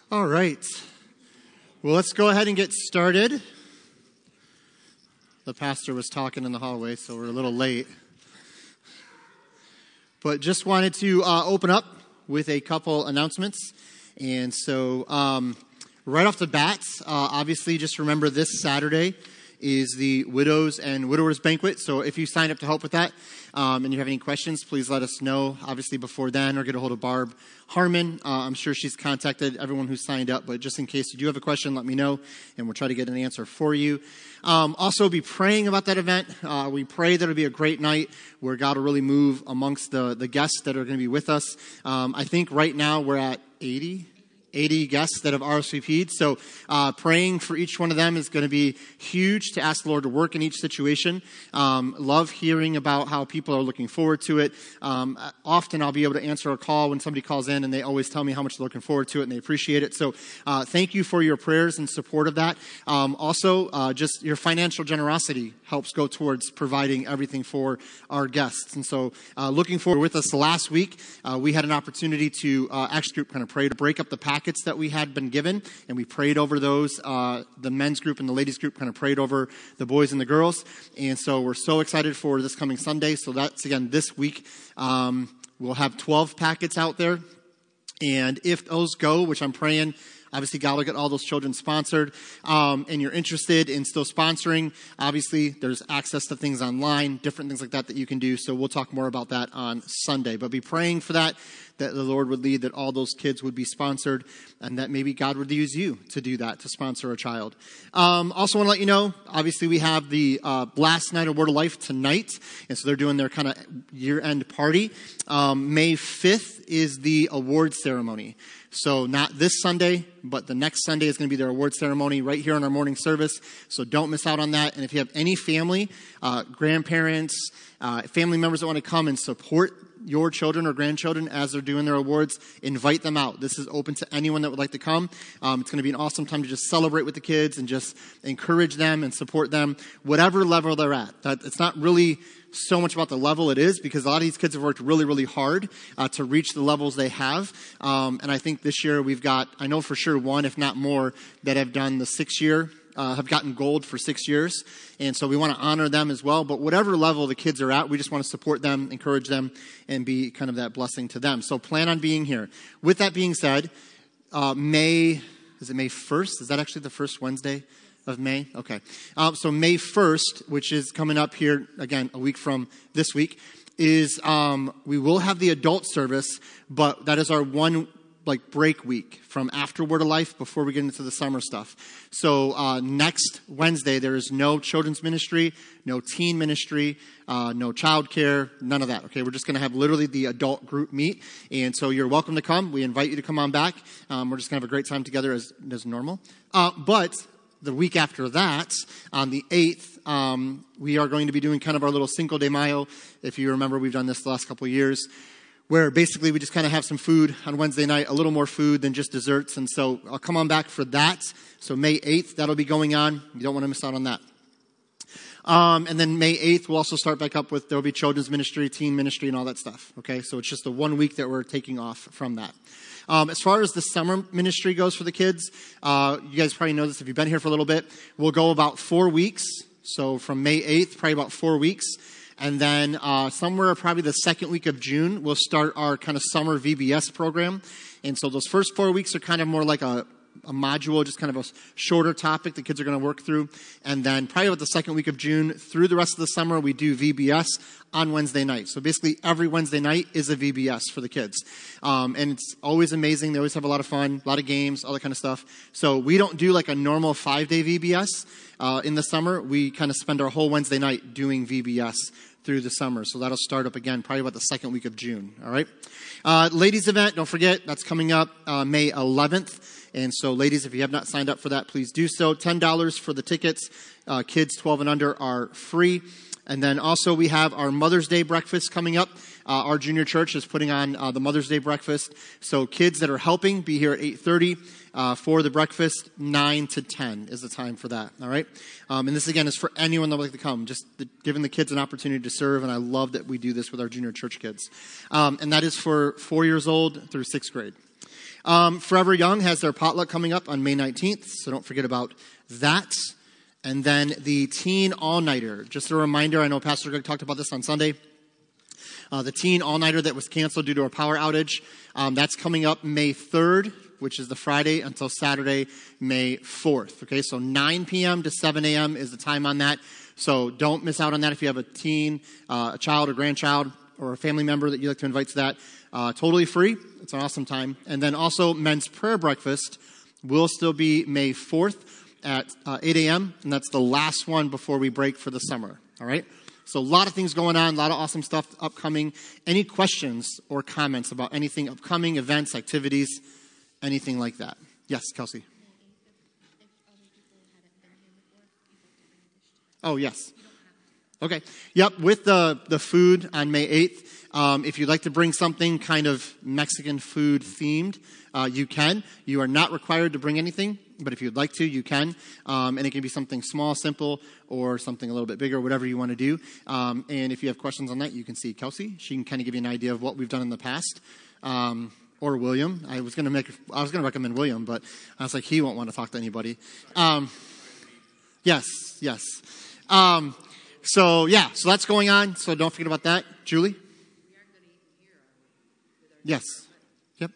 All right. Well, let's go ahead and get started. The pastor was talking in the hallway, so we're a little late. But just wanted to open up with a couple announcements. And so right off the bat, obviously just remember this Saturday is the Widows and Widowers Banquet. So if you signed up to help with that and you have any questions, please let us know, obviously, before then, or get a hold of Barb Harmon. I'm sure she's contacted everyone who signed up, but just in case you do have a question, let me know, and we'll try to get an answer for you. Also, be praying about that event. We pray that it'll be a great night where God will really move amongst the guests that are going to be with us. I think right now we're at 80 guests that have RSVP'd. So praying for each one of them is going to be huge to ask the Lord to work in each situation. Love hearing about how people are looking forward to it. Often I'll be able to answer a call when somebody calls in, and they always tell me how much they're looking forward to it and they appreciate it. So thank you for your prayers and support of that. Also, just your financial generosity helps go towards providing everything for our guests. And so looking forward with us last week, we had an opportunity to Acts Group kind of pray to break up the packets that we had been given, and we prayed over those. The men's group and the ladies group kind of prayed over the boys and the girls, and so we're so excited for this coming Sunday. So that's, again, this week. We'll have 12 packets out there, and if those go, which I'm praying, obviously, God will get all those children sponsored, and you're interested in still sponsoring. Obviously, there's access to things online, different things like that you can do, so we'll talk more about that on Sunday. But be praying for that the Lord would lead, that all those kids would be sponsored, and that maybe God would use you to do that, to sponsor a child. Also want to let you know, obviously, we have the last night of Word of Life tonight, and so they're doing their kind of year-end party. May 5th is the award ceremony. So not this Sunday, but the next Sunday is going to be their award ceremony right here in our morning service. So don't miss out on that. And if you have any family, grandparents, family members that want to come and support your children or grandchildren as they're doing their awards, invite them out. This is open to anyone that would like to come. It's going to be an awesome time to just celebrate with the kids and just encourage them and support them, whatever level they're at. It's not really so much about the level it is, because a lot of these kids have worked really, really hard to reach the levels they have. And I think this year we've got, I know for sure one, if not more, that have done the 6-year, have gotten gold for 6 years. And so we want to honor them as well. But whatever level the kids are at, we just want to support them, encourage them, and be kind of that blessing to them. So plan on being here. With that being said, May 1st? Is that actually the first Wednesday of May? Okay. So May 1st, which is coming up here, again, a week from this week, is we will have the adult service, but that is our one break week from after Word of Life before we get into the summer stuff. So next Wednesday, there is no children's ministry, no teen ministry, no childcare, none of that. Okay, we're just going to have literally the adult group meet, and so you're welcome to come. We invite you to come on back. We're just going to have a great time together as normal. But the week after that, on the 8th, we are going to be doing kind of our little Cinco de Mayo. If you remember, we've done this the last couple of years, where basically we just kind of have some food on Wednesday night, a little more food than just desserts. And so I'll come on back for that. So May 8th, that'll be going on. You don't want to miss out on that. And then May 8th, we'll also start back up with, there'll be children's ministry, teen ministry, and all that stuff. Okay, so it's just the 1 week that we're taking off from that. As far as the summer ministry goes for the kids, you guys probably know this if you've been here for a little bit. We'll go about 4 weeks. So from May 8th, probably about 4 weeks. And then somewhere probably the second week of June, we'll start our kind of summer VBS program. And so those first 4 weeks are kind of more like a module, just kind of a shorter topic the kids are going to work through. And then probably about the second week of June through the rest of the summer, we do VBS on Wednesday night. So basically every Wednesday night is a VBS for the kids. And it's always amazing. They always have a lot of fun, a lot of games, all that kind of stuff. So we don't do like a normal 5-day VBS in the summer. We kind of spend our whole Wednesday night doing VBS through the summer. So that'll start up again probably about the second week of June. All right. Ladies event, don't forget, that's coming up May 11th. And so ladies, if you have not signed up for that, please do so. $10 for the tickets. Kids 12 and under are free. And then also we have our Mother's Day breakfast coming up. Our junior church is putting on the Mother's Day breakfast. So kids that are helping, be here at 8:30 for the breakfast. 9 to 10 is the time for that. All right. And this again is for anyone that would like to come, just giving the kids an opportunity to serve. And I love that we do this with our junior church kids. And that is for 4 years old through 6th grade. Forever Young has their potluck coming up on May 19th, so don't forget about that. And then the Teen All-Nighter. Just a reminder, I know Pastor Greg talked about this on Sunday. The Teen All-Nighter that was canceled due to a power outage, that's coming up May 3rd, which is the Friday, until Saturday, May 4th. Okay, so 9 p.m. to 7 a.m. is the time on that. So don't miss out on that if you have a teen, a child or grandchild, or a family member that you'd like to invite to that. Totally free. It's an awesome time. And then also men's prayer breakfast will still be May 4th at 8 a.m. And that's the last one before we break for the summer. All right. So a lot of things going on, a lot of awesome stuff upcoming. Any questions or comments about anything upcoming, events, activities, anything like that? Yes, Kelsey. Oh, yes. Okay. Yep. With the food on May 8th, if you'd like to bring something kind of Mexican food themed, you can. You are not required to bring anything, but if you'd like to, you can. And it can be something small, simple, or something a little bit bigger, whatever you want to do. And if you have questions on that, you can see Kelsey. She can kind of give you an idea of what we've done in the past. Or William. I was going to recommend William, but I was like, he won't want to talk to anybody. Yes. So that's going on. So don't forget about that. Julie? Yes. Yep.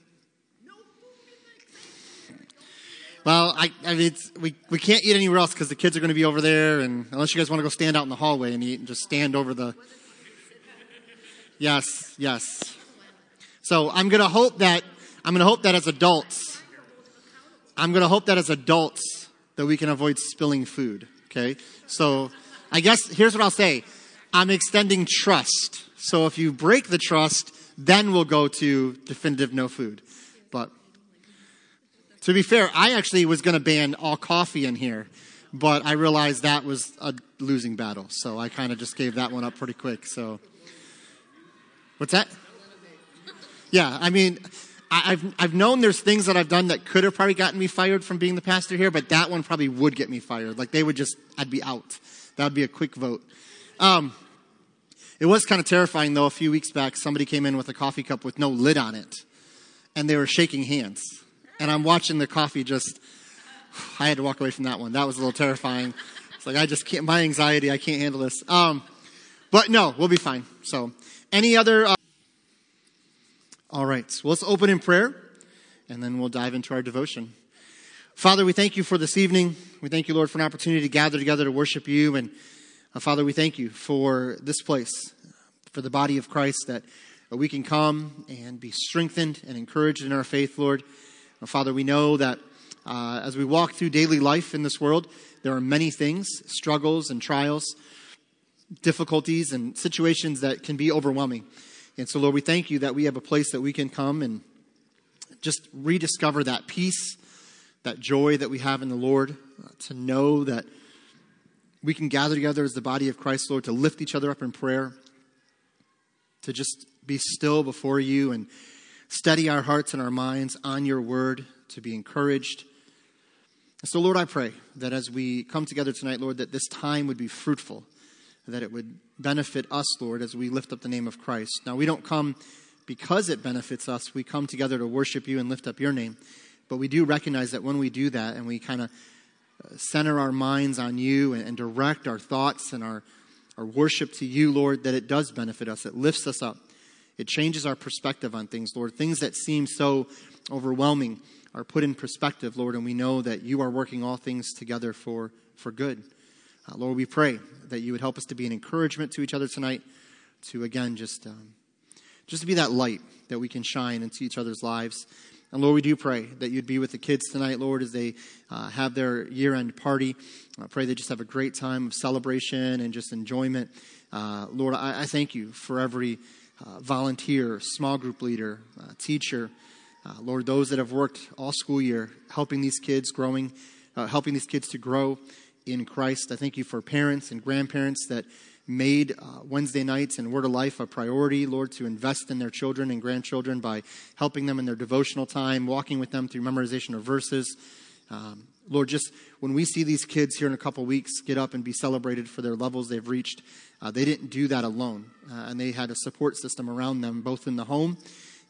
Well, I mean, we can't eat anywhere else because the kids are going to be over there, and unless you guys want to go stand out in the hallway and eat and just stand over the... Yes. So I'm going to hope that as adults that we can avoid spilling food. Okay. So I guess here's what I'll say. I'm extending trust. So if you break the trust, then we'll go to definitive no food. But to be fair, I actually was going to ban all coffee in here, but I realized that was a losing battle. So I kind of just gave that one up pretty quick. So what's that? Yeah, I mean, I've known there's things that I've done that could have probably gotten me fired from being the pastor here, but that one probably would get me fired. Like I'd be out. That would be a quick vote. It was kind of terrifying though. A few weeks back, somebody came in with a coffee cup with no lid on it, and they were shaking hands. And I'm watching the coffee I had to walk away from that one. That was a little terrifying. It's like, I just can't, my anxiety, I can't handle this. But no, we'll be fine. So any other... All right, well, let's open in prayer, and then we'll dive into our devotion. Father, we thank you for this evening. We thank you, Lord, for an opportunity to gather together to worship you. And Father, we thank you for this place, for the body of Christ, that we can come and be strengthened and encouraged in our faith, Lord. Father, we know that as we walk through daily life in this world, there are many things, struggles and trials, difficulties and situations that can be overwhelming. And so, Lord, we thank you that we have a place that we can come and just rediscover that peace, that joy that we have in the Lord, to know that we can gather together as the body of Christ, Lord, to lift each other up in prayer, to just be still before you and steady our hearts and our minds on your word, to be encouraged. And so, Lord, I pray that as we come together tonight, Lord, that this time would be fruitful, that it would benefit us, Lord, as we lift up the name of Christ. Now, we don't come because it benefits us. We come together to worship you and lift up your name. But we do recognize that when we do that and we kind of center our minds on you and direct our thoughts and our worship to you, Lord, that it does benefit us. It lifts us up. It changes our perspective on things, Lord. Things that seem so overwhelming are put in perspective, Lord, and we know that you are working all things together for good. Lord, we pray that you would help us to be an encouragement to each other tonight, to, again, just to be that light that we can shine into each other's lives. And, Lord, we do pray that you'd be with the kids tonight, Lord, as they have their year-end party. I pray they just have a great time of celebration and just enjoyment. Lord, I thank you for every volunteer, small group leader, teacher, Lord, those that have worked all school year helping these kids helping these kids to grow in Christ. I thank you for parents and grandparents that made Wednesday nights and Word of Life a priority, Lord, to invest in their children and grandchildren by helping them in their devotional time, walking with them through memorization of verses. Lord, just when we see these kids here in a couple weeks get up and be celebrated for their levels they've reached, they didn't do that alone. And they had a support system around them, both in the home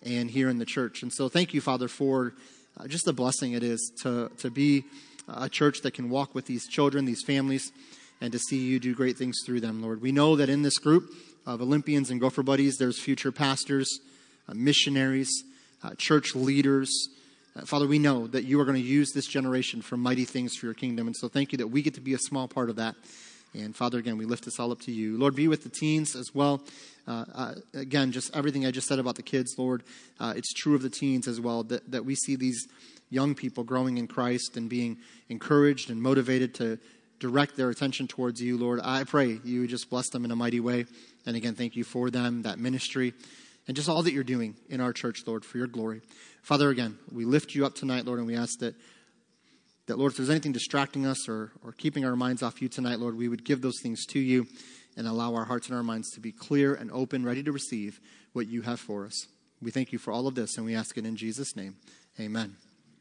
and here in the church. And so thank you, Father, for just the blessing it is to be a church that can walk with these children, these families, and to see you do great things through them, Lord. We know that in this group of Olympians and Gopher Buddies, there's future pastors, missionaries, church leaders. Father, we know that you are going to use this generation for mighty things for your kingdom. And so thank you that we get to be a small part of that. And Father, again, we lift this all up to you. Lord, be with the teens as well. Again, just everything I just said about the kids, Lord, it's true of the teens as well, that we see these young people growing in Christ and being encouraged and motivated to direct their attention towards you, Lord. I pray you would just bless them in a mighty way. And again, thank you for them, that ministry, and just all that you're doing in our church, Lord, for your glory. Father, again, we lift you up tonight, Lord, and we ask that Lord, if there's anything distracting us or keeping our minds off you tonight, Lord, we would give those things to you and allow our hearts and our minds to be clear and open, ready to receive what you have for us. We thank you for all of this, and we ask it in Jesus' name. Amen.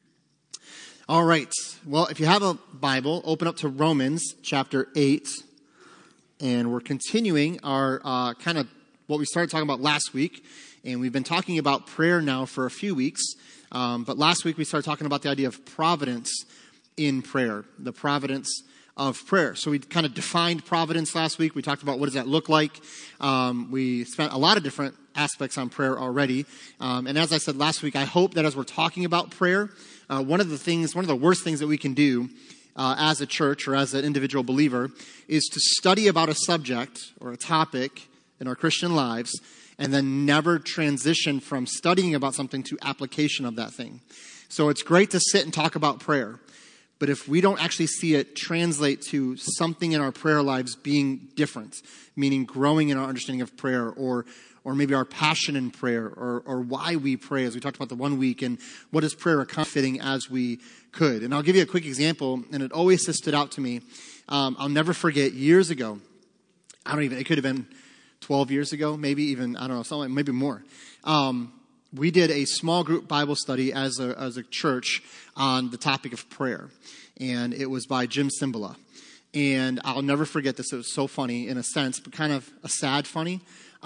All right. Well, if you have a Bible, open up to Romans chapter 8, and we're continuing our kind of what we started talking about last week, and we've been talking about prayer now for a few weeks, but last week we started talking about the idea of providence in prayer, the providence of prayer. So we kind of defined providence last week. We talked about what does that look like. We spent a lot of different aspects on prayer already. And as I said last week, I hope that as we're talking about prayer, one of the worst things that we can do as a church or as an individual believer is to study about a subject or a topic in our Christian lives and then never transition from studying about something to application of that thing. So it's great to sit and talk about prayer. But if we don't actually see it translate to something in our prayer lives being different, meaning growing in our understanding of prayer or maybe our passion in prayer or why we pray, as we talked about the 1 week, and what is prayer accomplishing as we could. And I'll give you a quick example, and it always has stood out to me. I'll never forget years ago, it could have been 12 years ago, maybe even, something, maybe more. We did a small group Bible study as a church on the topic of prayer. And it was by Jim Cymbala. And I'll never forget this. It was so funny in a sense, but kind of a sad funny.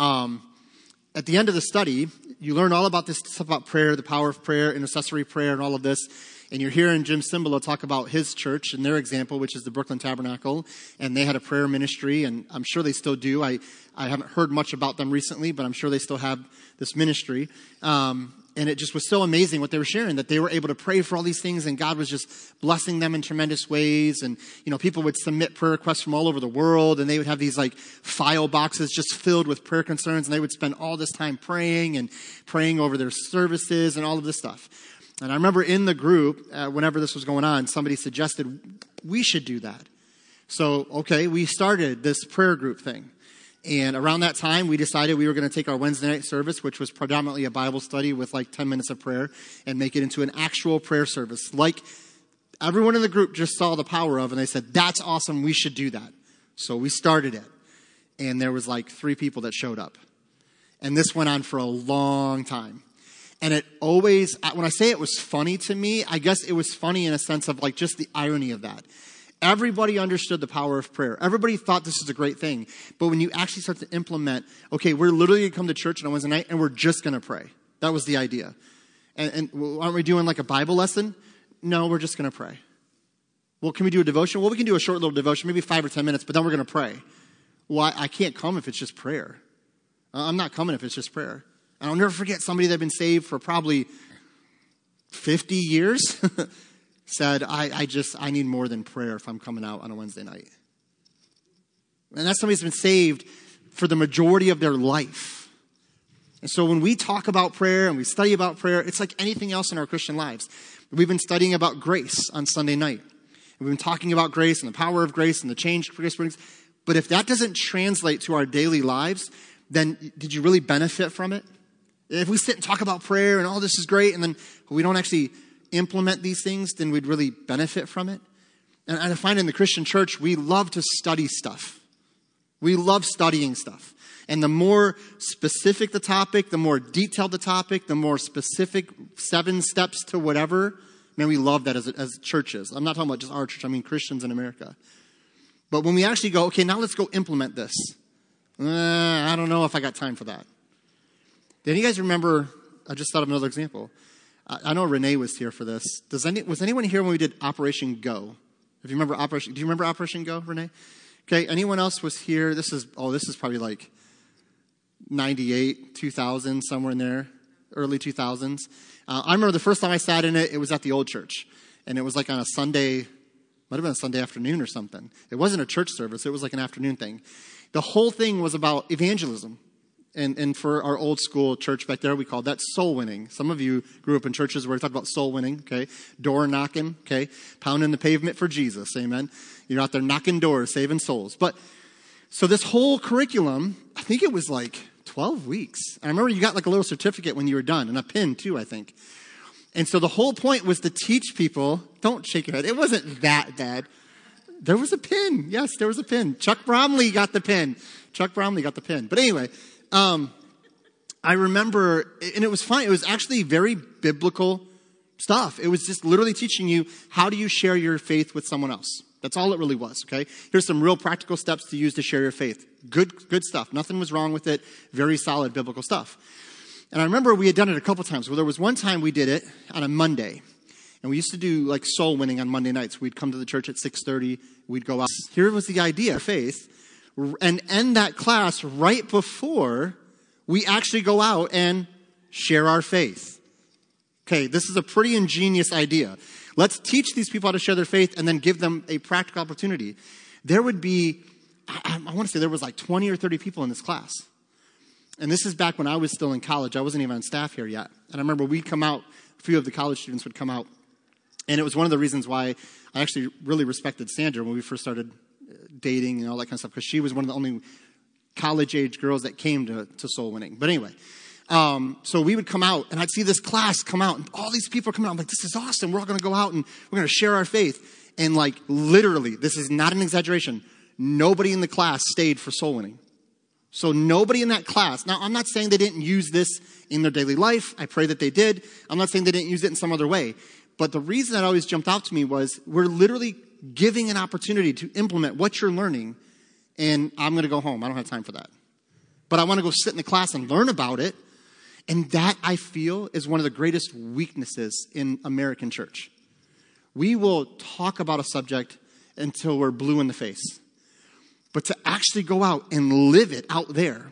At the end of the study, you learn all about this stuff about prayer, the power of prayer, intercessory prayer, and all of this. And you're hearing Jim Cymbala talk about his church and their example, which is the Brooklyn Tabernacle. And they had a prayer ministry, and I'm sure they still do. I haven't heard much about them recently, but I'm sure they still have this ministry. And it just was so amazing what they were sharing, that they were able to pray for all these things, and God was just blessing them in tremendous ways. And, people would submit prayer requests from all over the world, and they would have these file boxes just filled with prayer concerns, and they would spend all this time praying over their services and all of this stuff. And I remember in the group, whenever this was going on, somebody suggested we should do that. So, okay, we started this prayer group thing. And around that time, we decided we were going to take our Wednesday night service, which was predominantly a Bible study with 10 minutes of prayer, and make it into an actual prayer service. Like everyone in the group just saw the power of, and they said, that's awesome, we should do that. So we started it. And there was 3 people that showed up. And this went on for a long time. And it always, when I say it was funny to me, I guess it was funny in a sense of just the irony of that. Everybody understood the power of prayer. Everybody thought this was a great thing. But when you actually start to implement, okay, we're literally going to come to church on a Wednesday night and we're just going to pray. That was the idea. And aren't we doing a Bible lesson? No, we're just going to pray. Well, can we do a devotion? Well, we can do a short little devotion, maybe 5 or 10 minutes, but then we're going to pray. Well, I can't come if it's just prayer. I'm not coming if it's just prayer. And I'll never forget somebody that had been saved for probably 50 years said, I need more than prayer if I'm coming out on a Wednesday night. And that's somebody that's been saved for the majority of their life. And so when we talk about prayer and we study about prayer, it's like anything else in our Christian lives. We've been studying about grace on Sunday night. We've been talking about grace and the power of grace and the change grace brings. But if that doesn't translate to our daily lives, then did you really benefit from it? If we sit and talk about prayer and all this is great, and then we don't actually implement these things, then we'd really benefit from it. And I find in the Christian church, we love to study stuff. We love studying stuff. And the more specific the topic, the more detailed the topic, the more specific 7 steps to whatever. Man, we love that as churches. I'm not talking about just our church. I mean Christians in America. But when we actually go, okay, now let's go implement this. I don't know if I got time for that. Did you guys remember I just thought of another example. I know Renee was here for this. Was anyone here when we did Operation Go? If you remember do you remember Operation Go, Renee? Okay, anyone else was here? This is probably like 98, 2000, somewhere in there, early 2000s. I remember the first time I sat in it, it was at the old church. And it was like on a Sunday, might have been a Sunday afternoon or something. It wasn't a church service. It was like an afternoon thing. The whole thing was about evangelism. And for our old school church back there, we called that soul winning. Some of you grew up in churches where we talked about soul winning, okay? Door knocking, okay? Pounding the pavement for Jesus, amen? You're out there knocking doors, saving souls. But, so this whole curriculum, I think it was like 12 weeks. I remember you got like a little certificate when you were done, and a pin too, I think. And so the whole point was to teach people, don't shake your head, it wasn't that bad. There was a pin. Yes, there was a pin. Chuck Bromley got the pin. But anyway, I remember, and it was fun. It was actually very biblical stuff. It was just literally teaching you, how do you share your faith with someone else? That's all it really was, okay? Here's some real practical steps to use to share your faith. Good stuff. Nothing was wrong with it. Very solid biblical stuff. And I remember we had done it a couple times. Well, there was one time we did it on a Monday. And we used to do like soul winning on Monday nights. We'd come to the church at 6:30. We'd go out. Here was the idea, faith, and end that class right before we actually go out and share our faith. Okay, this is a pretty ingenious idea. Let's teach these people how to share their faith and then give them a practical opportunity. There would be, I want to say there was like 20 or 30 people in this class. And this is back when I was still in college. I wasn't even on staff here yet. And I remember we'd come out, a few of the college students would come out. And it was one of the reasons why I actually really respected Sandra when we first started dating and all that kind of stuff, because she was one of the only college-age girls that came to soul winning. But anyway, so we would come out, and I'd see this class come out, and all these people are coming out. I'm like, this is awesome. We're all going to go out, and we're going to share our faith. And like, literally, this is not an exaggeration, nobody in the class stayed for soul winning. So nobody in that class, now I'm not saying they didn't use this in their daily life. I pray that they did. I'm not saying they didn't use it in some other way. But the reason that always jumped out to me was we're literally giving an opportunity to implement what you're learning, and I'm going to go home. I don't have time for that. But I want to go sit in the class and learn about it. And that, I feel, is one of the greatest weaknesses in American church. We will talk about a subject until we're blue in the face. But to actually go out and live it out there,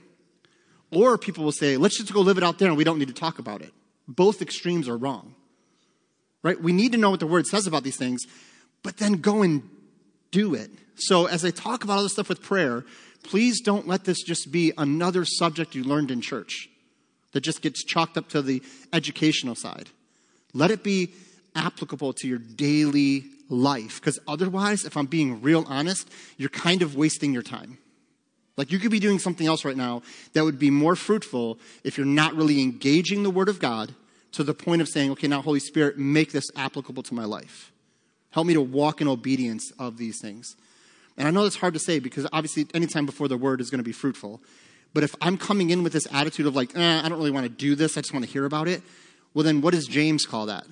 or people will say, let's just go live it out there and we don't need to talk about it. Both extremes are wrong. Right? We need to know what the word says about these things, but then go and do it. So as I talk about all this stuff with prayer, please don't let this just be another subject you learned in church that just gets chalked up to the educational side. Let it be applicable to your daily life, because otherwise, if I'm being real honest, you're kind of wasting your time. Like, you could be doing something else right now that would be more fruitful if you're not really engaging the Word of God to the point of saying, okay, now Holy Spirit, make this applicable to my life. Help me to walk in obedience of these things. And I know that's hard to say because obviously any time before the Word is going to be fruitful. But if I'm coming in with this attitude of like, I don't really want to do this, I just want to hear about it, well then what does James call that?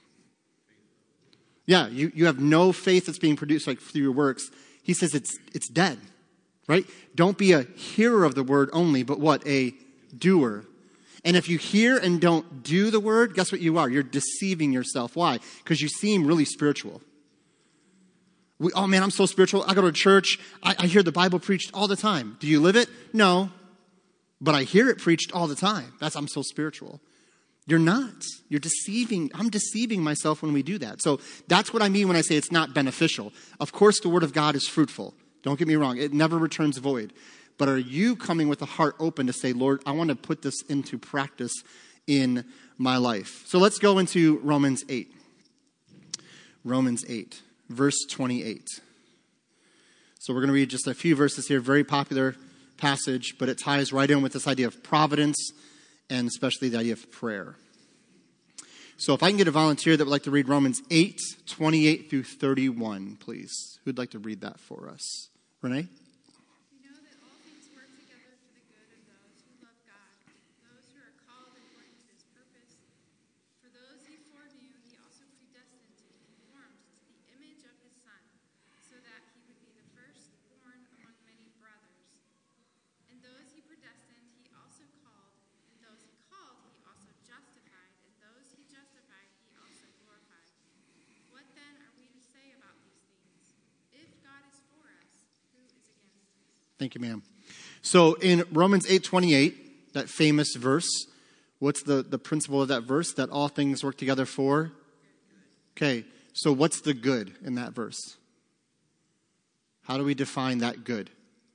Yeah, you have no faith that's being produced like through your works. He says it's dead, right? Don't be a hearer of the word only, but what? A doer. And if you hear and don't do the word, guess what you are? You're deceiving yourself. Why? Because you seem really spiritual. Oh man, I'm so spiritual. I go to church. I hear the Bible preached all the time. Do you live it? No. But I hear it preached all the time. I'm so spiritual. You're not. You're deceiving. I'm deceiving myself when we do that. So that's what I mean when I say it's not beneficial. Of course, the word of God is fruitful. Don't get me wrong. It never returns void. But are you coming with a heart open to say, Lord, I want to put this into practice in my life? So let's go into Romans 8. Romans 8, verse 28. So we're going to read just a few verses here. Very popular passage, but it ties right in with this idea of providence and especially the idea of prayer. So if I can get a volunteer that would like to read Romans 8, 28 through 31, please. Who'd like to read that for us? Renee? We know that all things work together for the good of those who love God, those who are called according to his purpose. For those he foreknew, he also predestined to be conformed to the image of his Son, so that he would be the firstborn among many brothers. And those he predestined, he also called. And those he called, he also justified. Thank you, ma'am. So in Romans 8:28, that famous verse, what's the principle of that verse? That all things work together for? Okay, so what's the good in that verse? How do we define that good?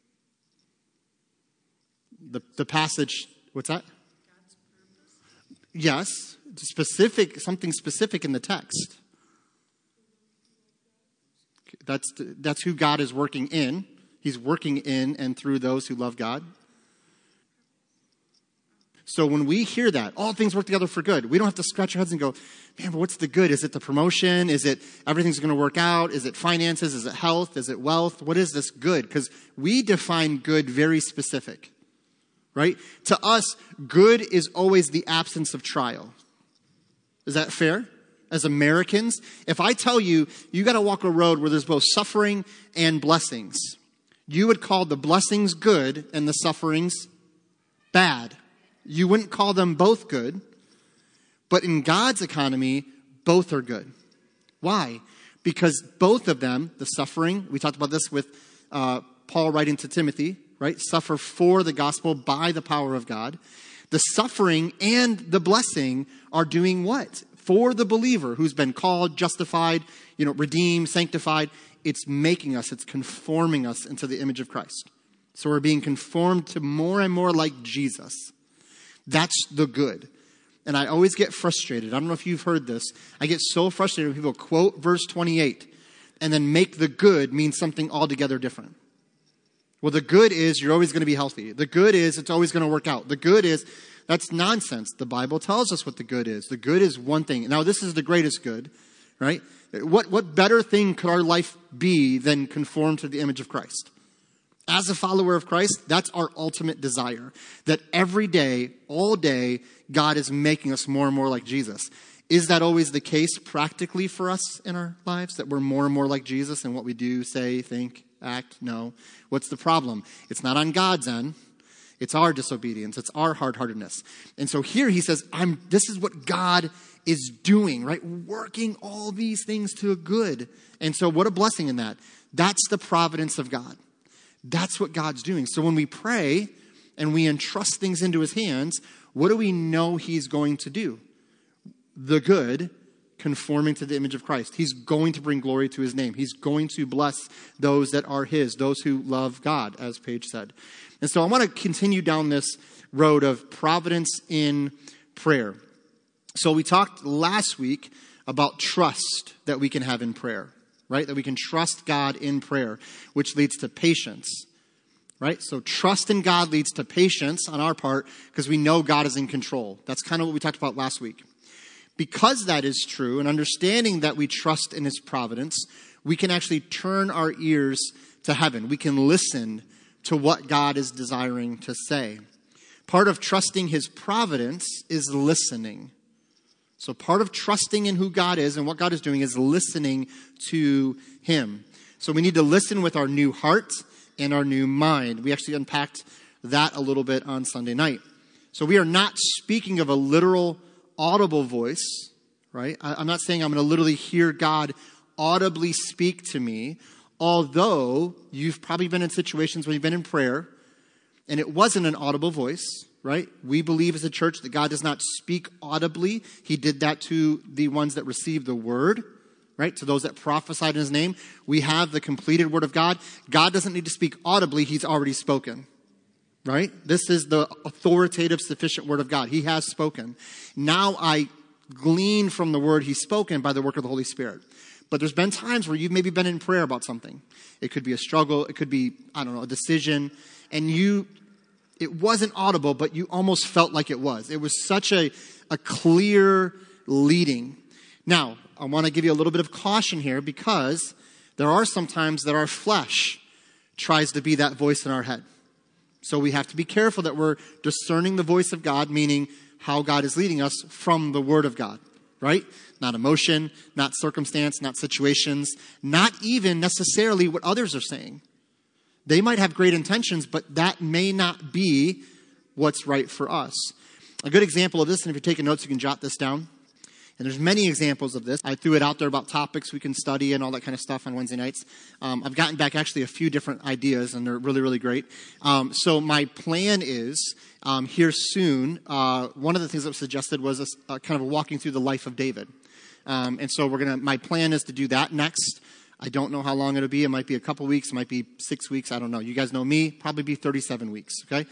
The passage, what's that? Yes, specific, something specific in the text. That's who God is working in. He's working in and through those who love God. So when we hear that, all things work together for good, we don't have to scratch our heads and go, man, but what's the good? Is it the promotion? Is it everything's going to work out? Is it finances? Is it health? Is it wealth? What is this good? Because we define good very specific, right? To us, good is always the absence of trial. Is that fair? As Americans, if I tell you, you got to walk a road where there's both suffering and blessings, you would call the blessings good and the sufferings bad. You wouldn't call them both good. But in God's economy, both are good. Why? Because both of them, the suffering, we talked about this with Paul writing to Timothy, right? Suffer for the gospel by the power of God. The suffering and the blessing are doing what? For the believer who's been called, justified, redeemed, sanctified. It's making us, it's conforming us into the image of Christ. So we're being conformed to more and more like Jesus. That's the good. And I always get frustrated. I don't know if you've heard this. I get so frustrated when people quote verse 28 and then make the good mean something altogether different. Well, the good is you're always going to be healthy. The good is it's always going to work out. The good is, that's nonsense. The Bible tells us what the good is. The good is one thing. Now, this is the greatest good, right? What better thing could our life be than conform to the image of Christ? As a follower of Christ, that's our ultimate desire. That every day, all day, God is making us more and more like Jesus. Is that always the case practically for us in our lives? That we're more and more like Jesus in what we do, say, think, act? No. What's the problem? It's not on God's end. It's our disobedience. It's our hard-heartedness. And so here he says, this is what God is doing, right? Working all these things to a good. And so what a blessing in that. That's the providence of God. That's what God's doing. So when we pray and we entrust things into his hands, what do we know he's going to do? The good, conforming to the image of Christ. He's going to bring glory to his name. He's going to bless those that are his, those who love God, as Paige said. And so I want to continue down this road of providence in prayer. So we talked last week about trust that we can have in prayer, right? That we can trust God in prayer, which leads to patience, right? So trust in God leads to patience on our part because we know God is in control. That's kind of what we talked about last week. Because that is true, and understanding that we trust in his providence, we can actually turn our ears to heaven. We can listen to what God is desiring to say. Part of trusting his providence is listening. So part of trusting in who God is and what God is doing is listening to him. So we need to listen with our new heart and our new mind. We actually unpacked that a little bit on Sunday night. So we are not speaking of a literal audible voice, right? I'm not saying I'm going to literally hear God audibly speak to me, although you've probably been in situations where you've been in prayer and it wasn't an audible voice, right? We believe as a church that God does not speak audibly. He did that to the ones that received the word, right? To those that prophesied in his name. We have the completed word of God. God doesn't need to speak audibly. He's already spoken. Right? This is the authoritative, sufficient word of God. He has spoken. Now I glean from the word he's spoken by the work of the Holy Spirit. But there's been times where you've maybe been in prayer about something. It could be a struggle. It could be, a decision. And it wasn't audible, but you almost felt like it was. It was such a clear leading. Now, I want to give you a little bit of caution here because there are some times that our flesh tries to be that voice in our head. So we have to be careful that we're discerning the voice of God, meaning how God is leading us from the word of God, right? Not emotion, not circumstance, not situations, not even necessarily what others are saying. They might have great intentions, but that may not be what's right for us. A good example of this, and if you're taking notes, you can jot this down, And there's many examples of this. I threw it out there about topics we can study and all that kind of stuff on Wednesday nights. I've gotten back actually a few different ideas, and they're really, really great. So my plan is here soon, one of the things that was suggested was a kind of a walking through the life of David. And so my plan is to do that next. I don't know how long it'll be. It might be a couple weeks. It might be 6 weeks. I don't know. You guys know me. Probably be 37 weeks, okay?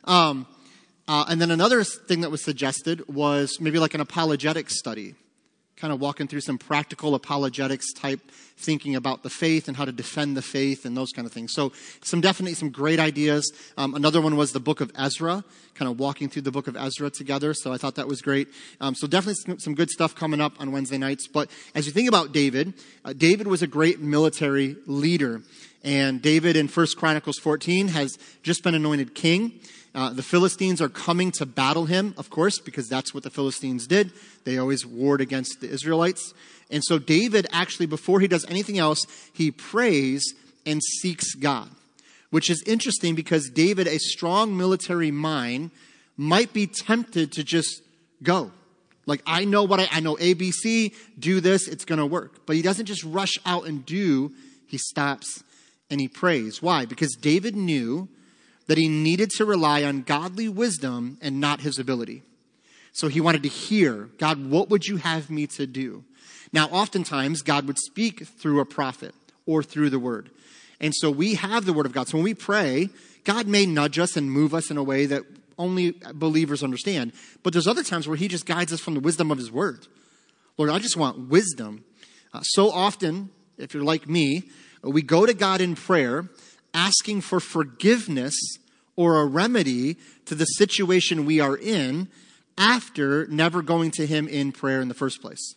And then another thing that was suggested was maybe like an apologetics study, kind of walking through some practical apologetics type thinking about the faith and how to defend the faith and those kind of things. So some great ideas. Another one was the book of Ezra, kind of walking through the book of Ezra together. So I thought that was great. So definitely some good stuff coming up on Wednesday nights. But as you think about David, David was a great military leader. And David in 1 Chronicles 14 has just been anointed king. The Philistines are coming to battle him, of course, because that's what the Philistines did. They always warred against the Israelites. And so David actually, before he does anything else, he prays and seeks God, which is interesting because David, a strong military mind, might be tempted to just go. Like, I know ABC, do this, it's going to work. But he doesn't just rush out and do. He stops and he prays. Why? Because David knew that he needed to rely on godly wisdom and not his ability. So he wanted to hear, God, what would you have me to do? Now, oftentimes, God would speak through a prophet or through the word. And so we have the word of God. So when we pray, God may nudge us and move us in a way that only believers understand. But there's other times where he just guides us from the wisdom of his word. Lord, I just want wisdom. So often, if you're like me, we go to God in prayer asking for forgiveness or a remedy to the situation we are in after never going to him in prayer in the first place.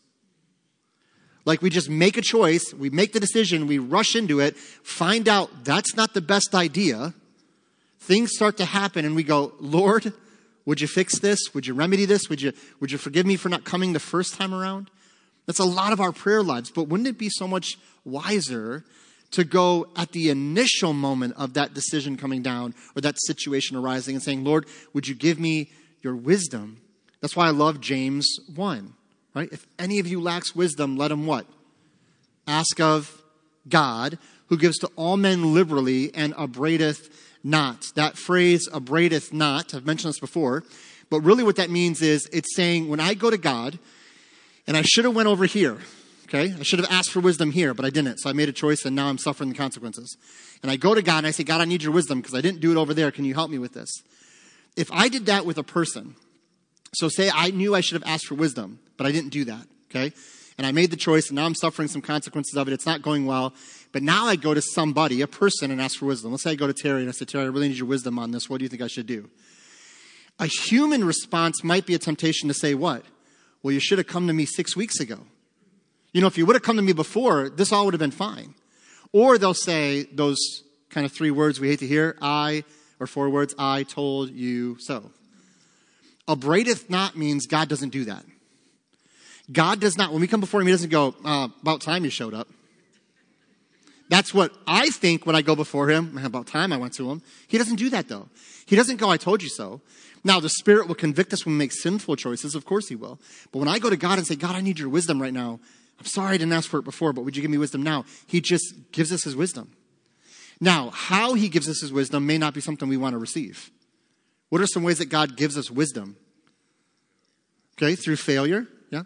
Like, we just make a choice, we make the decision, we rush into it, find out that's not the best idea. Things start to happen and we go, Lord, would you fix this? Would you remedy this? Would you forgive me for not coming the first time around? That's a lot of our prayer lives. But wouldn't it be so much wiser to go at the initial moment of that decision coming down or that situation arising and saying, Lord, would you give me your wisdom? That's why I love James 1, right? If any of you lacks wisdom, let him what? Ask of God, who gives to all men liberally and upbraideth not. That phrase, upbraideth not, I've mentioned this before, but really what that means is it's saying when I go to God, and I should have went over here, okay? I should have asked for wisdom here, but I didn't. So I made a choice and now I'm suffering the consequences. And I go to God and I say, God, I need your wisdom because I didn't do it over there. Can you help me with this? If I did that with a person, so say I knew I should have asked for wisdom, but I didn't do that, okay? And I made the choice and now I'm suffering some consequences of it. It's not going well. But now I go to somebody, a person, and ask for wisdom. Let's say I go to Terry and I say, Terry, I really need your wisdom on this. What do you think I should do? A human response might be a temptation to say what? Well, you should have come to me 6 weeks ago. You know, if you would have come to me before, this all would have been fine. Or they'll say those kind of 3 words we hate to hear, or 4 words, I told you so. Upbraideth not means God doesn't do that. God does not, when we come before him, he doesn't go, about time you showed up. That's what I think when I go before him, about time I went to him. He doesn't do that though. He doesn't go, I told you so. Now, the Spirit will convict us when we make sinful choices. Of course he will. But when I go to God and say, God, I need your wisdom right now. I'm sorry I didn't ask for it before, but would you give me wisdom now? He just gives us his wisdom. Now, how he gives us his wisdom may not be something we want to receive. What are some ways that God gives us wisdom? Okay, through failure, yeah.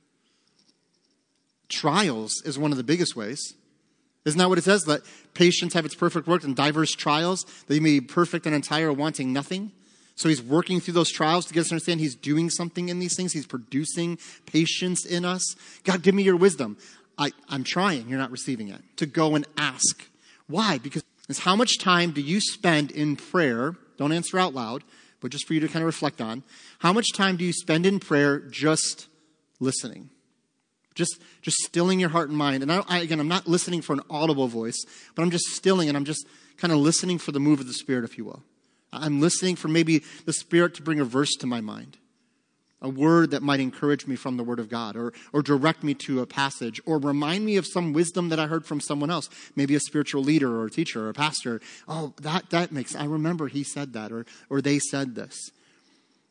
Trials is one of the biggest ways. Isn't that what it says? Let patience have its perfect work in diverse trials, that you may be perfect and entire, wanting nothing. So he's working through those trials to get us to understand he's doing something in these things. He's producing patience in us. God, give me your wisdom. I'm trying. You're not receiving it. To go and ask. Why? Because it's how much time do you spend in prayer? Don't answer out loud, but just for you to kind of reflect on. How much time do you spend in prayer just listening? Just stilling your heart and mind. And I'm not listening for an audible voice, but I'm just stilling and I'm just kind of listening for the move of the Spirit, if you will. I'm listening for maybe the Spirit to bring a verse to my mind, a word that might encourage me from the Word of God, or direct me to a passage, or remind me of some wisdom that I heard from someone else, maybe a spiritual leader or a teacher or a pastor. Oh, that makes, I remember he said that, or they said this.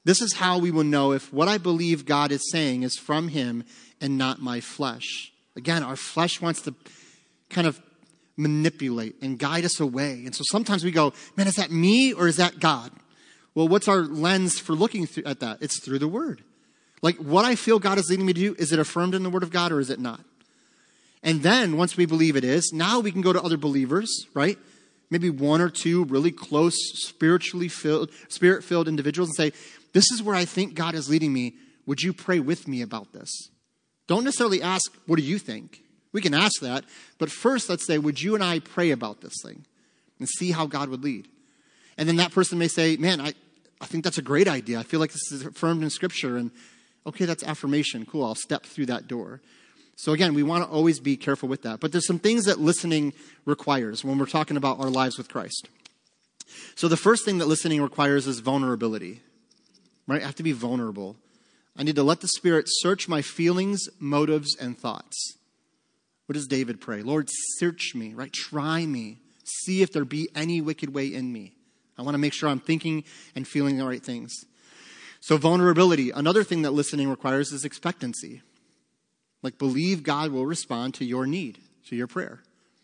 This is how we will know if what I believe God is saying is from him and not my flesh. Again, our flesh wants to kind of manipulate and guide us away. And so sometimes we go, man, is that me or is that God? Well, what's our lens for looking at that? It's through the word. Like what I feel God is leading me to do, is it affirmed in the word of God or is it not? And then once we believe it is, now we can go to other believers, right? Maybe one or two really close, spirit-filled individuals and say, this is where I think God is leading me. Would you pray with me about this? Don't necessarily ask, what do you think? We can ask that. But first, let's say, would you and I pray about this thing and see how God would lead? And then that person may say, man, I think that's a great idea. I feel like this is affirmed in Scripture. And okay, that's affirmation. Cool, I'll step through that door. So again, we want to always be careful with that. But there's some things that listening requires when we're talking about our lives with Christ. So the first thing that listening requires is vulnerability. Right? I have to be vulnerable. I need to let the Spirit search my feelings, motives, and thoughts. What does David pray? Lord, search me, right? Try me. See if there be any wicked way in me. I want to make sure I'm thinking and feeling the right things. So vulnerability. Another thing that listening requires is expectancy. Like believe God will respond to your need, to your prayer.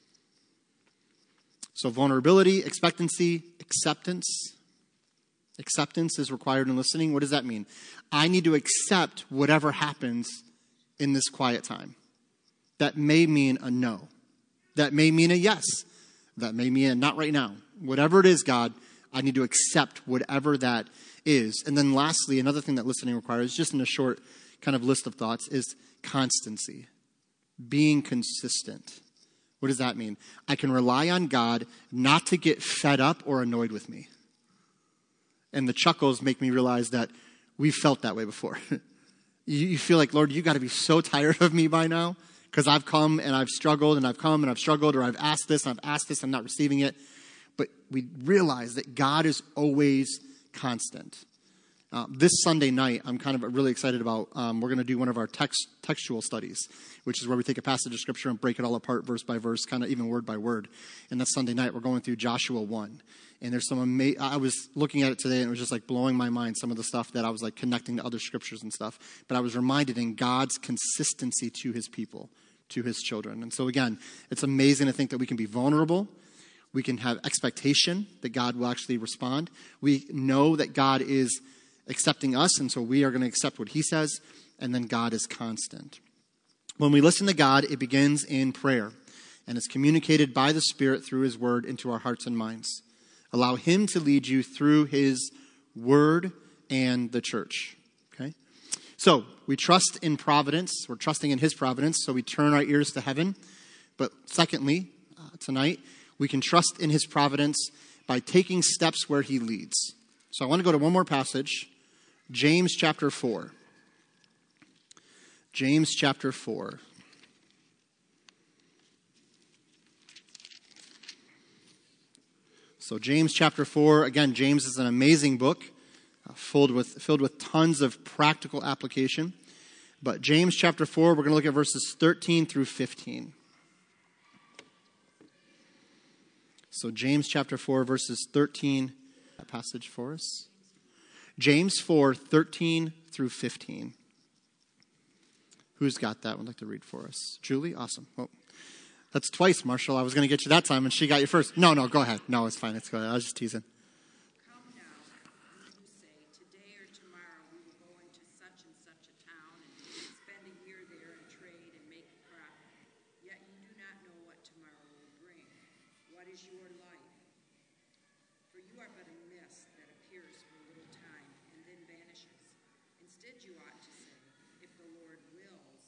So vulnerability, expectancy, acceptance. Acceptance is required in listening. What does that mean? I need to accept whatever happens in this quiet time. That may mean a no. That may mean a yes. That may mean a not right now. Whatever it is, God, I need to accept whatever that is. And then lastly, another thing that listening requires, just in a short kind of list of thoughts, is constancy. Being consistent. What does that mean? I can rely on God not to get fed up or annoyed with me. And the chuckles make me realize that we've felt that way before. You feel like, Lord, you got to be so tired of me by now because I've come and I've struggled and I've come and I've struggled, or I've asked this and I've asked this, I'm not receiving it. But we realize that God is always constant. This Sunday night, I'm kind of really excited about, we're going to do one of our textual studies, which is where we take a passage of Scripture and break it all apart verse by verse, kind of even word by word. And that Sunday night, we're going through Joshua 1. And there's some I was looking at it today and it was just like blowing my mind, some of the stuff that I was like connecting to other scriptures and stuff. But I was reminded in God's consistency to his people, to his children. And so again, it's amazing to think that we can be vulnerable. We can have expectation that God will actually respond. We know that God is accepting us, and so we are going to accept what he says, and then God is constant. When we listen to God, it begins in prayer, and it's communicated by the Spirit through his word into our hearts and minds. Allow him to lead you through his word and the church. Okay? So we trust in providence. We're trusting in his providence, so we turn our ears to heaven. But secondly, tonight, we can trust in his providence by taking steps where he leads. So I want to go to one more passage, James chapter 4. James chapter 4. So James chapter 4, again, James is an amazing book, filled with tons of practical application. But James chapter 4, we're going to look at verses 13 through 15. So James chapter 4, verses 13, that passage for us. James 4, 13 through 15. Who's got that? Would like to read for us? Julie? Awesome. Well, that's twice, Marshall. I was going to get you that time, and she got you first. No, go ahead. No, it's fine. Go ahead. I was just teasing. Come now, you say, today or tomorrow we will go into such and such a town and spend a year there and trade and make a profit. Yet you do not know what tomorrow will bring. What is your life? For you are but a mist that appears for a little time and then vanishes. Instead you ought to say, if the Lord wills,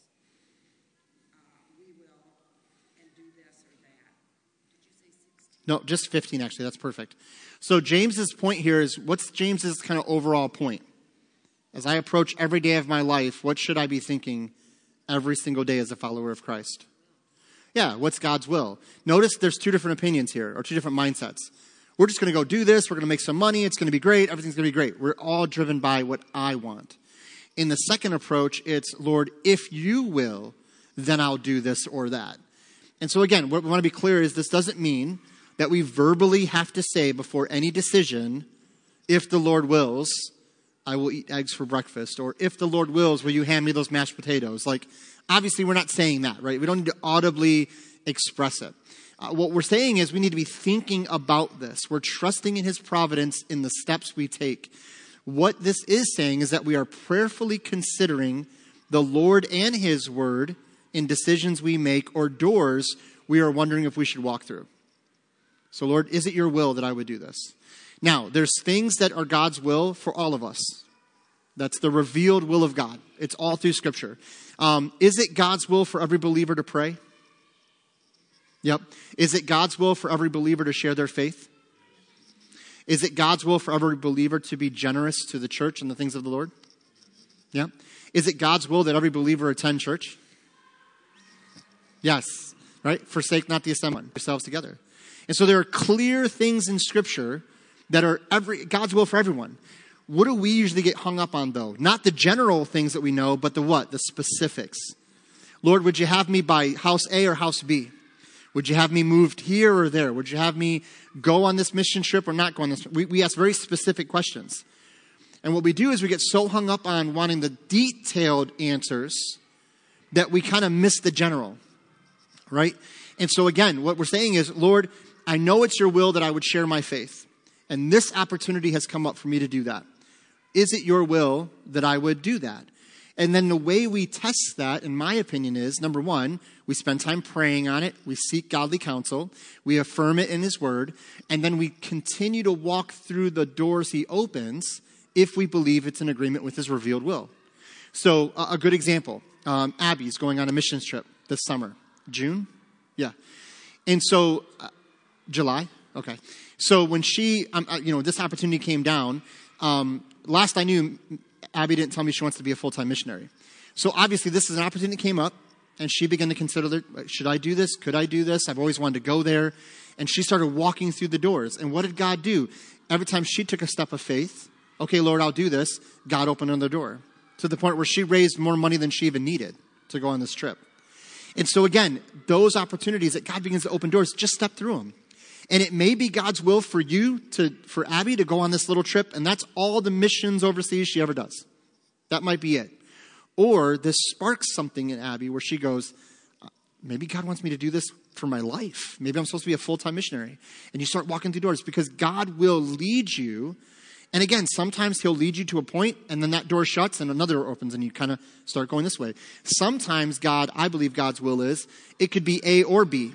we will, and do this or that. Did you say 16? No, just 15, actually. That's perfect. So James's point here is, what's James's kind of overall point? As I approach every day of my life, what should I be thinking every single day as a follower of Christ? Yeah, what's God's will? Notice there's two different opinions here, or two different mindsets. We're just going to go do this. We're going to make some money. It's going to be great. Everything's going to be great. We're all driven by what I want. In the second approach, it's, Lord, if you will, then I'll do this or that. And so again, what we want to be clear is this doesn't mean that we verbally have to say before any decision, if the Lord wills, I will eat eggs for breakfast. Or if the Lord wills, will you hand me those mashed potatoes? Like, obviously we're not saying that, right? We don't need to audibly express it. What we're saying is we need to be thinking about this. We're trusting in his providence in the steps we take. What this is saying is that we are prayerfully considering the Lord and his word in decisions we make or doors we are wondering if we should walk through. So Lord, is it your will that I would do this? Now, there's things that are God's will for all of us. That's the revealed will of God. It's all through Scripture. Is it God's will for every believer to pray? Yep. Is it God's will for every believer to share their faith? Is it God's will for every believer to be generous to the church and the things of the Lord? Yeah. Is it God's will that every believer attend church? Yes. Right? Forsake not the assembly yourselves together. And so there are clear things in Scripture that are God's will for everyone. What do we usually get hung up on, though? Not the general things that we know, but the what? The specifics. Lord, would you have me buy house A or house B? Would you have me moved here or there? Would you have me go on this mission trip or not go on this? We ask very specific questions. And what we do is we get so hung up on wanting the detailed answers that we kind of miss the general, right? And so again, what we're saying is, Lord, I know it's your will that I would share my faith. And this opportunity has come up for me to do that. Is it your will that I would do that? And then the way we test that, in my opinion, is, number one, we spend time praying on it. We seek godly counsel. We affirm it in his word. And then we continue to walk through the doors he opens if we believe it's in agreement with his revealed will. So a good example, Abby's going on a missions trip this summer. June? Yeah. And so, July? Okay. So when she, this opportunity came down, last I knew, Abby didn't tell me she wants to be a full-time missionary. So obviously this is an opportunity that came up, and she began to consider, should I do this? Could I do this? I've always wanted to go there. And she started walking through the doors. And what did God do? Every time she took a step of faith, okay, Lord, I'll do this, God opened another door. To the point where she raised more money than she even needed to go on this trip. And so again, those opportunities that God begins to open doors, just step through them. And it may be God's will for for Abby to go on this little trip, and that's all the missions overseas she ever does. That might be it. Or this sparks something in Abby where she goes, maybe God wants me to do this for my life. Maybe I'm supposed to be a full-time missionary. And you start walking through doors because God will lead you. And again, sometimes he'll lead you to a point, and then that door shuts and another door opens, and you kind of start going this way. Sometimes I believe God's will is, it could be A or B.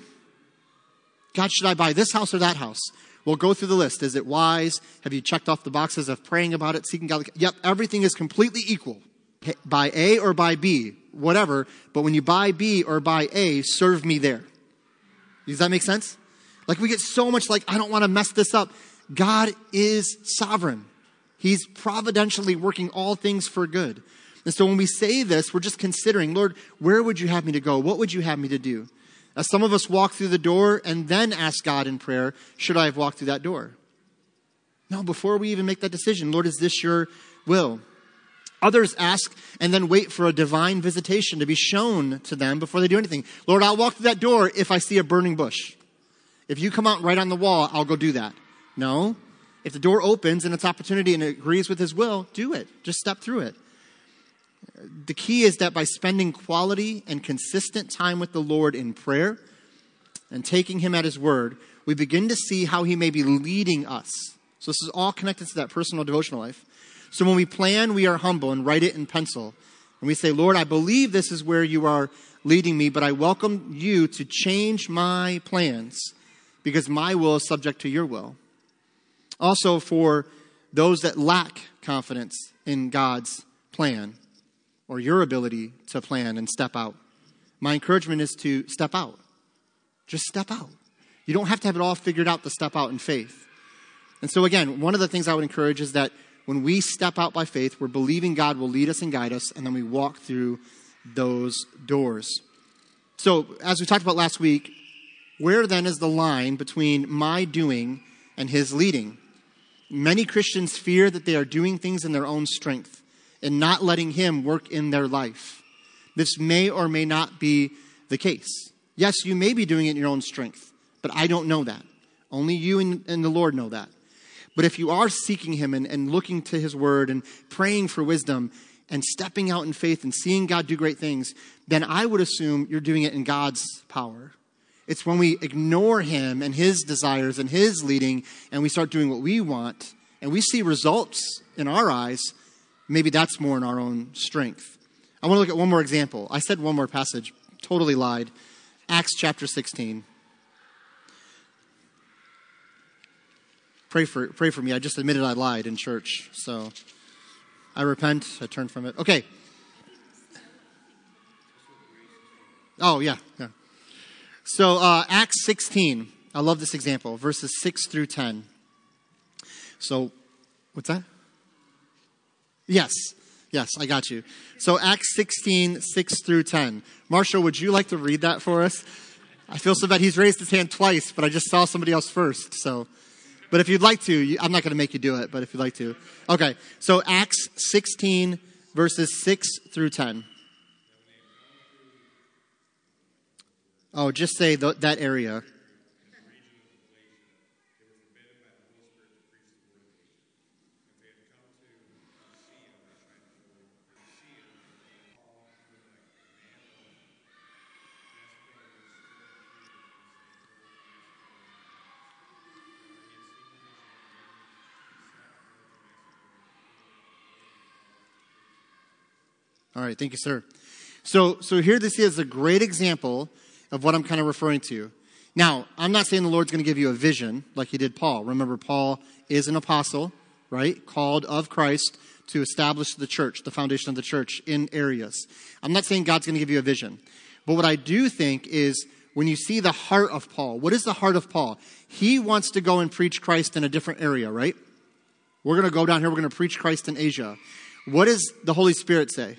God, should I buy this house or that house? We'll go through the list. Is it wise? Have you checked off the boxes of praying about it, seeking God? Yep, everything is completely equal. Buy A or buy B, whatever. But when you buy B or buy A, serve me there. Does that make sense? Like we get so much like, I don't want to mess this up. God is sovereign. He's providentially working all things for good. And so when we say this, we're just considering, Lord, where would you have me to go? What would you have me to do? As some of us walk through the door and then ask God in prayer, should I have walked through that door? No, before we even make that decision, Lord, is this your will? Others ask and then wait for a divine visitation to be shown to them before they do anything. Lord, I'll walk through that door if I see a burning bush. If you come out right on the wall, I'll go do that. No. If the door opens and it's opportunity and it agrees with his will, do it. Just step through it. The key is that by spending quality and consistent time with the Lord in prayer and taking him at his word, we begin to see how he may be leading us. So this is all connected to that personal devotional life. So when we plan, we are humble and write it in pencil. And we say, Lord, I believe this is where you are leading me, but I welcome you to change my plans because my will is subject to your will. Also, for those that lack confidence in God's plan or your ability to plan and step out, my encouragement is to step out. Just step out. You don't have to have it all figured out to step out in faith. And so again, one of the things I would encourage is that when we step out by faith, we're believing God will lead us and guide us, and then we walk through those doors. So as we talked about last week, where then is the line between my doing and his leading? Many Christians fear that they are doing things in their own strength and not letting him work in their life. This may or may not be the case. Yes, you may be doing it in your own strength, but I don't know that. Only you and the Lord know that. But if you are seeking him and looking to his word and praying for wisdom and stepping out in faith and seeing God do great things, then I would assume you're doing it in God's power. It's when we ignore him and his desires and his leading and we start doing what we want and we see results in our eyes, maybe that's more in our own strength. I want to look at one more example. I said one more passage, totally lied. Acts chapter 16. Pray for me. I just admitted I lied in church, so I repent. I turn from it. Okay. Oh, yeah. So Acts 16. I love this example. Verses 6 through 10. So, what's that? Yes, I got you. So Acts 16, 6 through 10. Marshall, would you like to read that for us? I feel so bad. He's raised his hand twice, but I just saw somebody else first, so... But if you'd like to, I'm not going to make you do it, but if you'd like to. Okay, so Acts 16, verses 6 through 10. Oh, just say that area. All right, thank you, sir. So here this is a great example of what I'm kind of referring to. Now, I'm not saying the Lord's going to give you a vision like he did Paul. Remember, Paul is an apostle, right? Called of Christ to establish the church, the foundation of the church in areas. I'm not saying God's going to give you a vision. But what I do think is when you see the heart of Paul, what is the heart of Paul? He wants to go and preach Christ in a different area, right? We're going to go down here. We're going to preach Christ in Asia. What does the Holy Spirit say?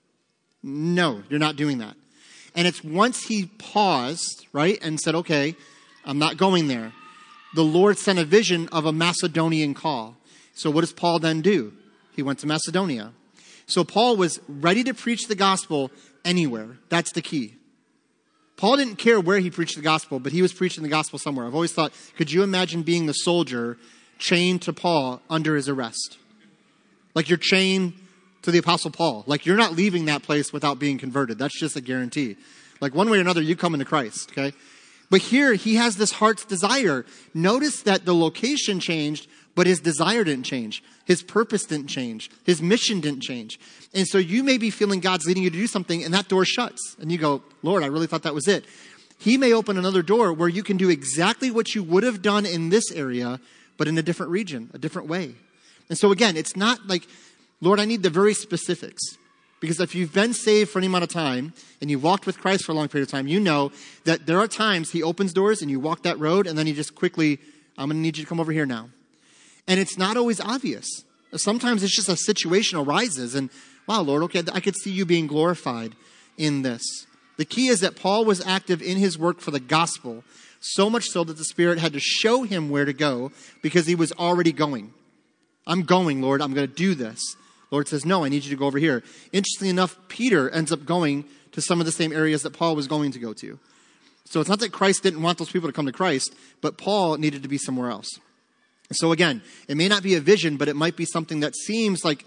No, you're not doing that. And it's once he paused, right, and said, okay, I'm not going there. The Lord sent a vision of a Macedonian call. So what does Paul then do? He went to Macedonia. So Paul was ready to preach the gospel anywhere. That's the key. Paul didn't care where he preached the gospel, but he was preaching the gospel somewhere. I've always thought, could you imagine being the soldier chained to Paul under his arrest? Like you're chained to the Apostle Paul. Like you're not leaving that place without being converted. That's just a guarantee. Like one way or another, you come into Christ, okay? But here, he has this heart's desire. Notice that the location changed, but his desire didn't change. His purpose didn't change. His mission didn't change. And so you may be feeling God's leading you to do something, and that door shuts. And you go, Lord, I really thought that was it. He may open another door where you can do exactly what you would have done in this area, but in a different region, a different way. And so again, it's not like, Lord, I need the very specifics. Because if you've been saved for any amount of time and you've walked with Christ for a long period of time, you know that there are times he opens doors and you walk that road and then he just quickly, I'm going to need you to come over here now. And it's not always obvious. Sometimes it's just a situation arises and, wow, Lord, okay, I could see you being glorified in this. The key is that Paul was active in his work for the gospel, so much so that the Spirit had to show him where to go because he was already going. I'm going, Lord, I'm going to do this. Lord says, no, I need you to go over here. Interestingly enough, Peter ends up going to some of the same areas that Paul was going to go to. So it's not that Christ didn't want those people to come to Christ, but Paul needed to be somewhere else. So again, it may not be a vision, but it might be something that seems like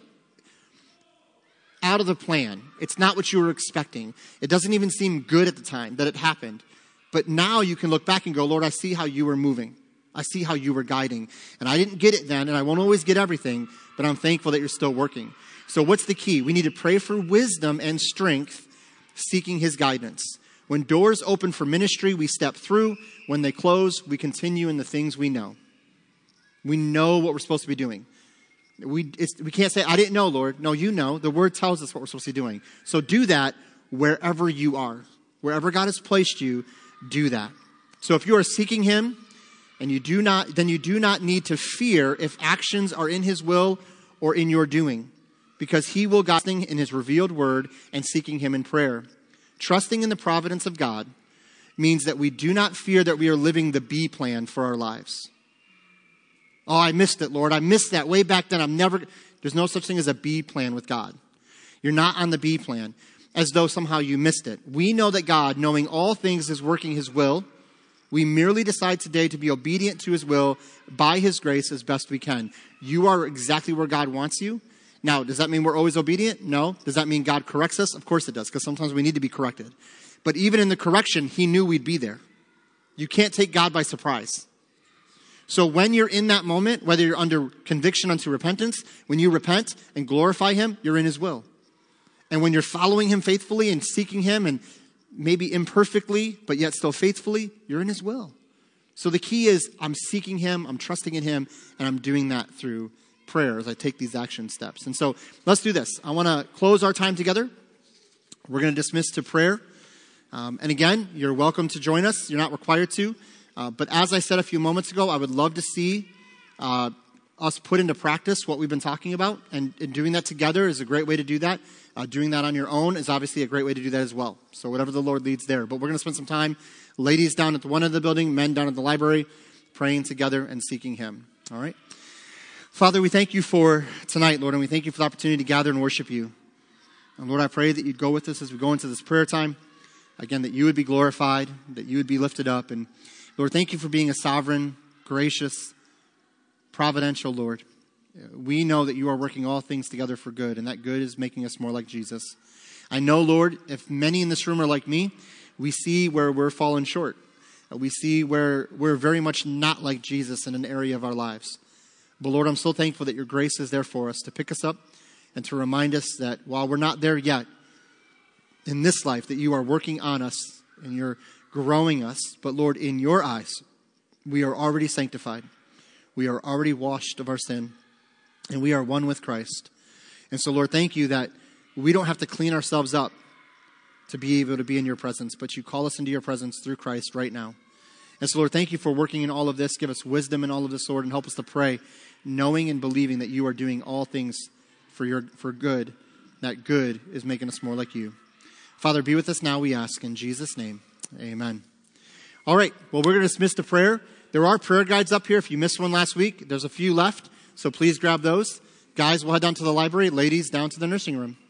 out of the plan. It's not what you were expecting. It doesn't even seem good at the time that it happened. But now you can look back and go, Lord, I see how you were moving. I see how you were guiding. And I didn't get it then, and I won't always get everything, but I'm thankful that you're still working. So what's the key? We need to pray for wisdom and strength, seeking his guidance. When doors open for ministry, we step through. When they close, we continue in the things we know. We know what we're supposed to be doing. We can't say, I didn't know, Lord. No, you know. The word tells us what we're supposed to be doing. So do that wherever you are. Wherever God has placed you, do that. So if you are seeking him, and you do not need to fear if actions are in his will or in your doing, because he will guide in his revealed word and seeking him in prayer. Trusting in the providence of God means that we do not fear that we are living the B plan for our lives. Oh, I missed it, Lord. I missed that way back then. There's no such thing as a B plan with God. You're not on the B plan as though somehow you missed it. We know that God, knowing all things, is working his will We merely decide today to be obedient to his will by his grace as best we can. You are exactly where God wants you. Now, does that mean we're always obedient? No. Does that mean God corrects us? Of course it does, because sometimes we need to be corrected. But even in the correction, he knew we'd be there. You can't take God by surprise. So when you're in that moment, whether you're under conviction unto repentance, when you repent and glorify him, you're in his will. And when you're following him faithfully and seeking him and maybe imperfectly, but yet still faithfully, you're in his will. So the key is I'm seeking him, I'm trusting in him, and I'm doing that through prayer as I take these action steps. And so let's do this. I want to close our time together. We're going to dismiss to prayer. And again, you're welcome to join us. You're not required to. But as I said a few moments ago, I would love to see us put into practice what we've been talking about. And doing that together is a great way to do that. Doing that on your own is obviously a great way to do that as well. So whatever the Lord leads there. But we're going to spend some time, ladies down at the one end of the building, men down at the library, praying together and seeking him. All right? Father, we thank you for tonight, Lord, and we thank you for the opportunity to gather and worship you. And Lord, I pray that you'd go with us as we go into this prayer time. Again, that you would be glorified, that you would be lifted up. And Lord, thank you for being a sovereign, gracious, providential Lord. We know that you are working all things together for good, and that good is making us more like Jesus. I know, Lord, if many in this room are like me, we see where we're falling short. We see where we're very much not like Jesus in an area of our lives. But Lord, I'm so thankful that your grace is there for us to pick us up and to remind us that while we're not there yet in this life, that you are working on us and you're growing us. But Lord, in your eyes, we are already sanctified. We are already washed of our sin. And we are one with Christ. And so, Lord, thank you that we don't have to clean ourselves up to be able to be in your presence, but you call us into your presence through Christ right now. And so, Lord, thank you for working in all of this. Give us wisdom in all of this, Lord, and help us to pray, knowing and believing that you are doing all things for good. That good is making us more like you. Father, be with us now, we ask. In Jesus' name, amen. All right, well, we're going to dismiss the prayer. There are prayer guides up here. If you missed one last week, there's a few left. So please grab those. Guys, we'll head down to the library. Ladies, down to the nursing room.